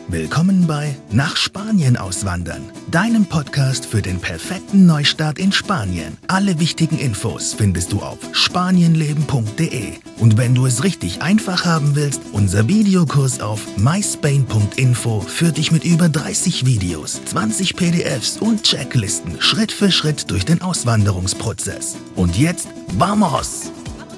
Willkommen bei Nach Spanien auswandern, deinem Podcast für den perfekten Neustart in Spanien. Alle wichtigen Infos findest du auf spanienleben.de. Und wenn du es richtig einfach haben willst, unser Videokurs auf myspain.info führt dich mit über 30 Videos, 20 PDFs und Checklisten Schritt für Schritt durch den Auswanderungsprozess. Und jetzt, vamos!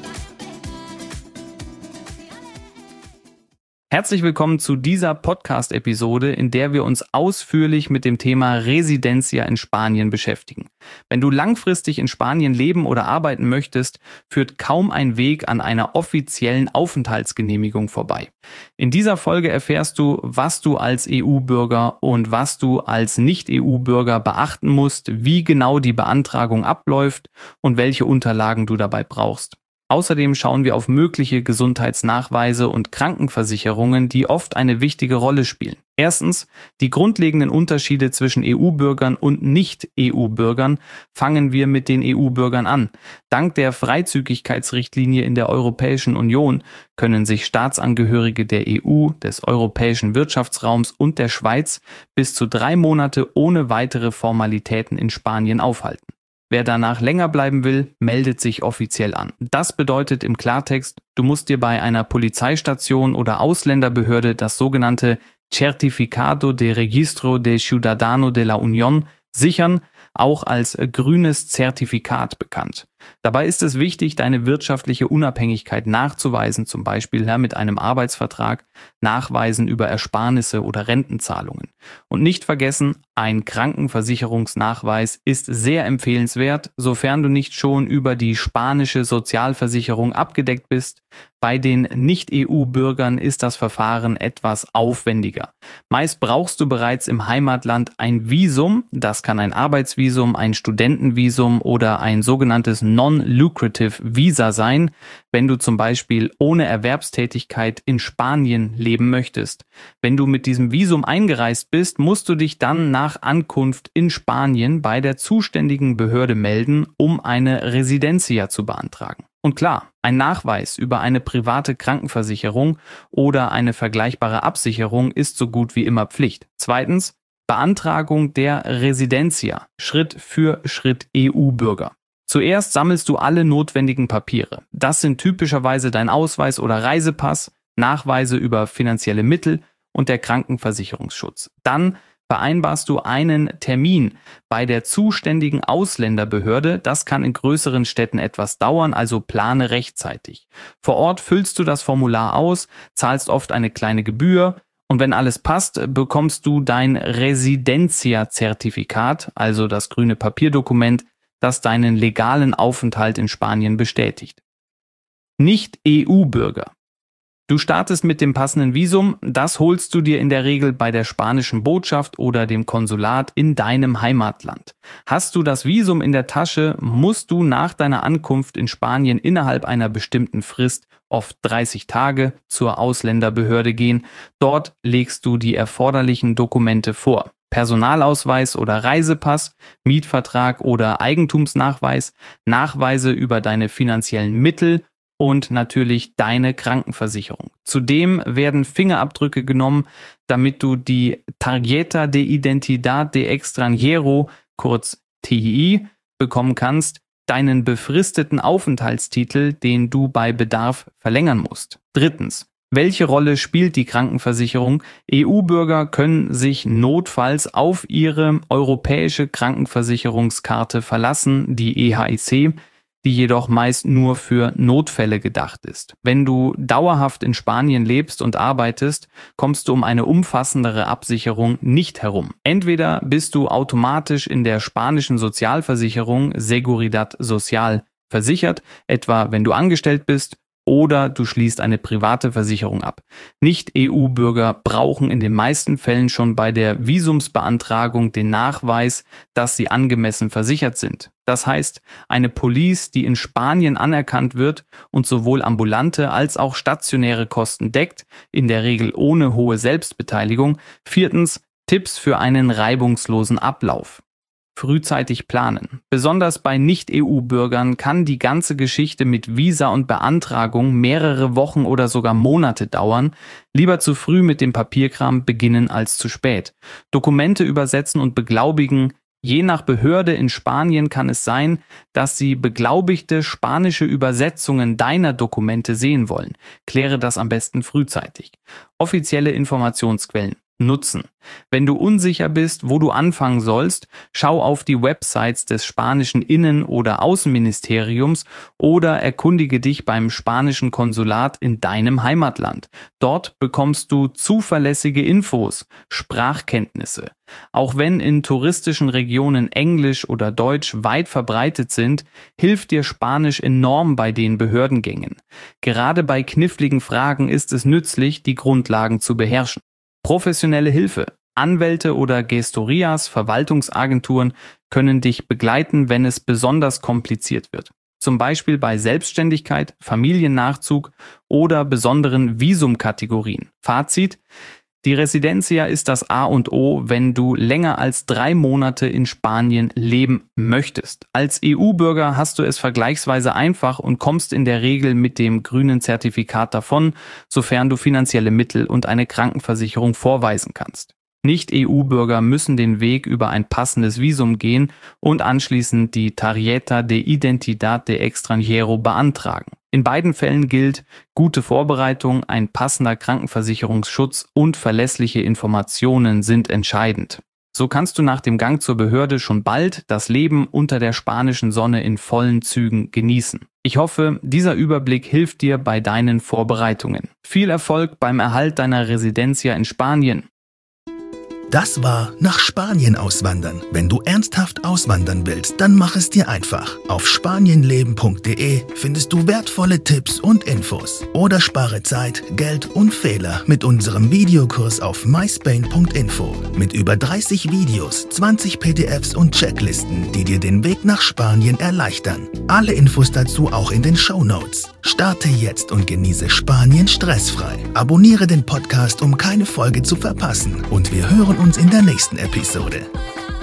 Herzlich willkommen zu dieser Podcast-Episode, in der wir uns ausführlich mit dem Thema Residencia in Spanien beschäftigen. Wenn du langfristig in Spanien leben oder arbeiten möchtest, führt kaum ein Weg an einer offiziellen Aufenthaltsgenehmigung vorbei. In dieser Folge erfährst du, was du als EU-Bürger und was du als Nicht-EU-Bürger beachten musst, wie genau die Beantragung abläuft und welche Unterlagen du dabei brauchst. Außerdem schauen wir auf mögliche Gesundheitsnachweise und Krankenversicherungen, die oft eine wichtige Rolle spielen. Erstens, die grundlegenden Unterschiede zwischen EU-Bürgern und Nicht-EU-Bürgern fangen wir mit den EU-Bürgern an. Dank der Freizügigkeitsrichtlinie in der Europäischen Union können sich Staatsangehörige der EU, des Europäischen Wirtschaftsraums und der Schweiz bis zu 3 Monate ohne weitere Formalitäten in Spanien aufhalten. Wer danach länger bleiben will, meldet sich offiziell an. Das bedeutet im Klartext, du musst dir bei einer Polizeistation oder Ausländerbehörde das sogenannte Certificado de Registro de Ciudadano de la Unión sichern, auch als grünes Zertifikat bekannt. Dabei ist es wichtig, deine wirtschaftliche Unabhängigkeit nachzuweisen, zum Beispiel mit einem Arbeitsvertrag, Nachweisen über Ersparnisse oder Rentenzahlungen. Und nicht vergessen, ein Krankenversicherungsnachweis ist sehr empfehlenswert, sofern du nicht schon über die spanische Sozialversicherung abgedeckt bist. Bei den Nicht-EU-Bürgern ist das Verfahren etwas aufwendiger. Meist brauchst du bereits im Heimatland ein Visum, das kann ein Arbeitsvisum, ein Studentenvisum oder ein sogenanntes Non-Lucrative Visa sein, wenn du zum Beispiel ohne Erwerbstätigkeit in Spanien leben möchtest. Wenn du mit diesem Visum eingereist bist, musst du dich dann nach Ankunft in Spanien bei der zuständigen Behörde melden, um eine Residencia zu beantragen. Und klar, ein Nachweis über eine private Krankenversicherung oder eine vergleichbare Absicherung ist so gut wie immer Pflicht. Zweitens, Beantragung der Residencia, Schritt für Schritt EU-Bürger. Zuerst sammelst du alle notwendigen Papiere. Das sind typischerweise dein Ausweis oder Reisepass, Nachweise über finanzielle Mittel und der Krankenversicherungsschutz. Dann vereinbarst du einen Termin bei der zuständigen Ausländerbehörde. Das kann in größeren Städten etwas dauern, also plane rechtzeitig. Vor Ort füllst du das Formular aus, zahlst oft eine kleine Gebühr und wenn alles passt, bekommst du dein Residencia-Zertifikat, also das grüne Papierdokument, das deinen legalen Aufenthalt in Spanien bestätigt. Nicht-EU-Bürger. Du startest mit dem passenden Visum, das holst du dir in der Regel bei der spanischen Botschaft oder dem Konsulat in deinem Heimatland. Hast du das Visum in der Tasche, musst du nach deiner Ankunft in Spanien innerhalb einer bestimmten Frist, oft 30 Tage, zur Ausländerbehörde gehen. Dort legst du die erforderlichen Dokumente vor. Personalausweis oder Reisepass, Mietvertrag oder Eigentumsnachweis, Nachweise über deine finanziellen Mittel und natürlich deine Krankenversicherung. Zudem werden Fingerabdrücke genommen, damit du die Tarjeta de Identidad de Extranjero, kurz TII, bekommen kannst, deinen befristeten Aufenthaltstitel, den du bei Bedarf verlängern musst. Drittens. Welche Rolle spielt die Krankenversicherung? EU-Bürger können sich notfalls auf ihre europäische Krankenversicherungskarte verlassen, die EHIC, die jedoch meist nur für Notfälle gedacht ist. Wenn du dauerhaft in Spanien lebst und arbeitest, kommst du um eine umfassendere Absicherung nicht herum. Entweder bist du automatisch in der spanischen Sozialversicherung Seguridad Social versichert, etwa wenn du angestellt bist, oder du schließt eine private Versicherung ab. Nicht-EU-Bürger brauchen in den meisten Fällen schon bei der Visumsbeantragung den Nachweis, dass sie angemessen versichert sind. Das heißt, eine Police, die in Spanien anerkannt wird und sowohl ambulante als auch stationäre Kosten deckt, in der Regel ohne hohe Selbstbeteiligung. Viertens, Tipps für einen reibungslosen Ablauf. frühzeitig planen. Besonders bei Nicht-EU-Bürgern kann die ganze Geschichte mit Visa und Beantragung mehrere Wochen oder sogar Monate dauern. Lieber zu früh mit dem Papierkram beginnen als zu spät. Dokumente übersetzen und beglaubigen. Je nach Behörde in Spanien kann es sein, dass sie beglaubigte spanische Übersetzungen deiner Dokumente sehen wollen. Kläre das am besten frühzeitig. Offizielle Informationsquellen nutzen. Wenn du unsicher bist, wo du anfangen sollst, schau auf die Websites des spanischen Innen- oder Außenministeriums oder erkundige dich beim spanischen Konsulat in deinem Heimatland. Dort bekommst du zuverlässige Infos, Sprachkenntnisse. Auch wenn in touristischen Regionen Englisch oder Deutsch weit verbreitet sind, hilft dir Spanisch enorm bei den Behördengängen. Gerade bei kniffligen Fragen ist es nützlich, die Grundlagen zu beherrschen. Professionelle Hilfe. Anwälte oder Gestorias, Verwaltungsagenturen können dich begleiten, wenn es besonders kompliziert wird. Zum Beispiel bei Selbstständigkeit, Familiennachzug oder besonderen Visumkategorien. Fazit: Die Residencia ist das A und O, wenn du länger als 3 Monate in Spanien leben möchtest. Als EU-Bürger hast du es vergleichsweise einfach und kommst in der Regel mit dem grünen Zertifikat davon, sofern du finanzielle Mittel und eine Krankenversicherung vorweisen kannst. Nicht-EU-Bürger müssen den Weg über ein passendes Visum gehen und anschließend die Tarjeta de Identidad de Extranjero beantragen. In beiden Fällen gilt, gute Vorbereitung, ein passender Krankenversicherungsschutz und verlässliche Informationen sind entscheidend. So kannst du nach dem Gang zur Behörde schon bald das Leben unter der spanischen Sonne in vollen Zügen genießen. Ich hoffe, dieser Überblick hilft dir bei deinen Vorbereitungen. Viel Erfolg beim Erhalt deiner Residencia in Spanien. Das war Nach Spanien auswandern. Wenn du ernsthaft auswandern willst, dann mach es dir einfach. Auf spanienleben.de findest du wertvolle Tipps und Infos. Oder spare Zeit, Geld und Fehler mit unserem Videokurs auf myspain.info. Mit über 30 Videos, 20 PDFs und Checklisten, die dir den Weg nach Spanien erleichtern. Alle Infos dazu auch in den Shownotes. Starte jetzt und genieße Spanien stressfrei. Abonniere den Podcast, um keine Folge zu verpassen. Und wir hören uns in der nächsten Episode.